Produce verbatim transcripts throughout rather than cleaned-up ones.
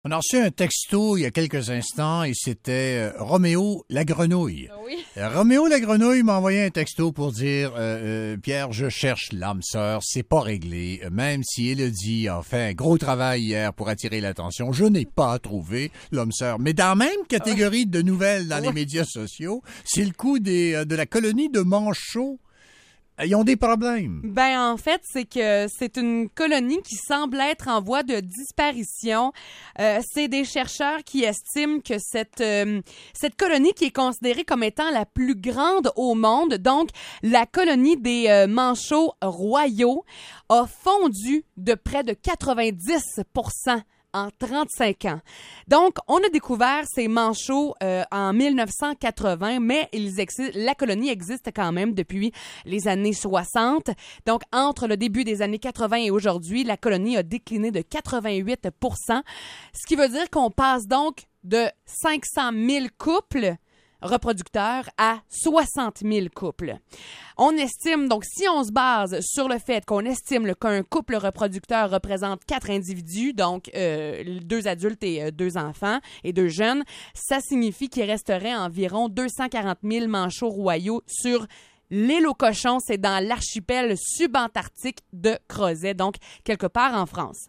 On a reçu un texto il y a quelques instants et c'était euh, Roméo la grenouille. Oui. Euh, Roméo la grenouille m'a envoyé un texto pour dire euh, euh, Pierre, je cherche l'âme sœur, c'est pas réglé. Même si Élodie a fait un gros travail hier pour attirer l'attention, je n'ai pas trouvé l'âme sœur. Mais dans la même catégorie de nouvelles dans les médias sociaux, c'est le coup des, euh, de la colonie de Manchot. Ils ont des problèmes. Ben en fait, c'est que c'est une colonie qui semble être en voie de disparition. Euh, c'est des chercheurs qui estiment que cette euh, cette colonie qui est considérée comme étant la plus grande au monde, donc la colonie des euh, manchots royaux, a fondu de près de quatre-vingt-dix pour cent en trente-cinq ans. Donc, on a découvert ces manchots euh, en mille neuf cent quatre-vingts, mais ils existent, la colonie existe quand même depuis les années soixante. Donc, entre le début des années quatre-vingts et aujourd'hui, la colonie a décliné de quatre-vingt-huit pour cent, ce qui veut dire qu'on passe donc de cinq cent mille couples reproducteurs à soixante mille couples. On estime, donc si on se base sur le fait qu'on estime qu'un couple reproducteur représente quatre individus, donc euh, deux adultes et euh, deux enfants et deux jeunes, ça signifie qu'il resterait environ deux cent quarante mille manchots royaux sur l'île aux cochons, c'est dans l'archipel subantarctique de Crozet, donc quelque part en France.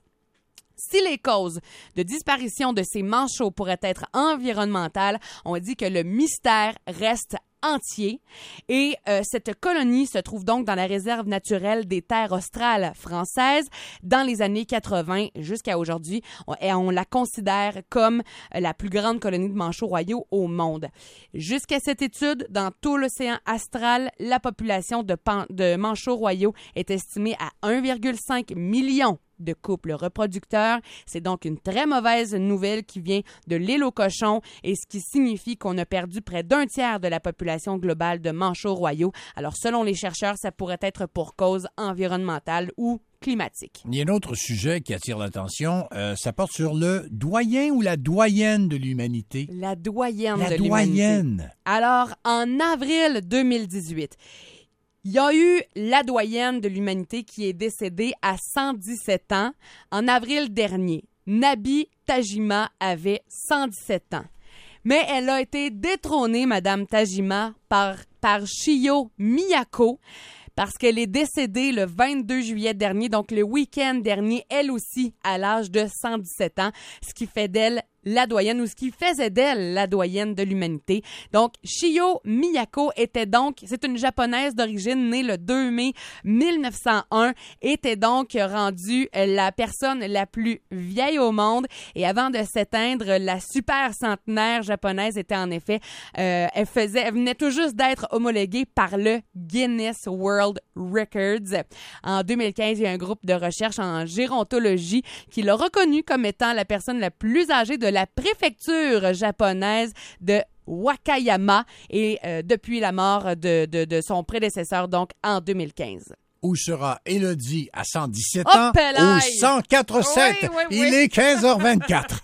Si les causes de disparition de ces manchots pourraient être environnementales, on dit que le mystère reste entier. Et euh, cette colonie se trouve donc dans la réserve naturelle des terres australes françaises dans les années quatre-vingts jusqu'à aujourd'hui. On, et on la considère comme la plus grande colonie de manchots royaux au monde. Jusqu'à cette étude, dans tout l'océan astral, la population de, pan- de manchots royaux est estimée à un virgule cinq million de couples reproducteurs. C'est donc une très mauvaise nouvelle qui vient de l'île aux cochons et ce qui signifie qu'on a perdu près d'un tiers de la population globale de manchots royaux. Alors, selon les chercheurs, ça pourrait être pour cause environnementale ou climatique. Il y a un autre sujet qui attire l'attention. Euh, ça porte sur le doyen ou la doyenne de l'humanité. La doyenne la de l'humanité. La doyenne. Alors, en avril deux mille dix-huit, il y a eu la doyenne de l'humanité qui est décédée à cent dix-sept ans. En avril dernier, Nabi Tajima avait cent dix-sept ans. Mais elle a été détrônée, Madame Tajima, par, par Chiyo Miyako, parce qu'elle est décédée le vingt-deux juillet dernier, donc le week-end dernier, elle aussi, à l'âge de cent dix-sept ans, ce qui fait d'elle la doyenne, ou ce qui faisait d'elle la doyenne de l'humanité. Donc, Chiyo Miyako était donc, c'est une japonaise d'origine née le deux mai mille neuf cent un, était donc rendue la personne la plus vieille au monde. Et avant de s'éteindre, la super centenaire japonaise était en effet, euh, elle faisait, elle venait tout juste d'être homologuée par le Guinness World Records. En deux mille quinze, il y a un groupe de recherche en gérontologie qui l'a reconnue comme étant la personne la plus âgée de la préfecture japonaise de Wakayama et euh, depuis la mort de, de, de son prédécesseur, donc en deux mille quinze. Où sera Élodie à cent dix-sept Hop ans là! au cent quatre sept? Oui, oui, oui. Il est quinze heures vingt-quatre.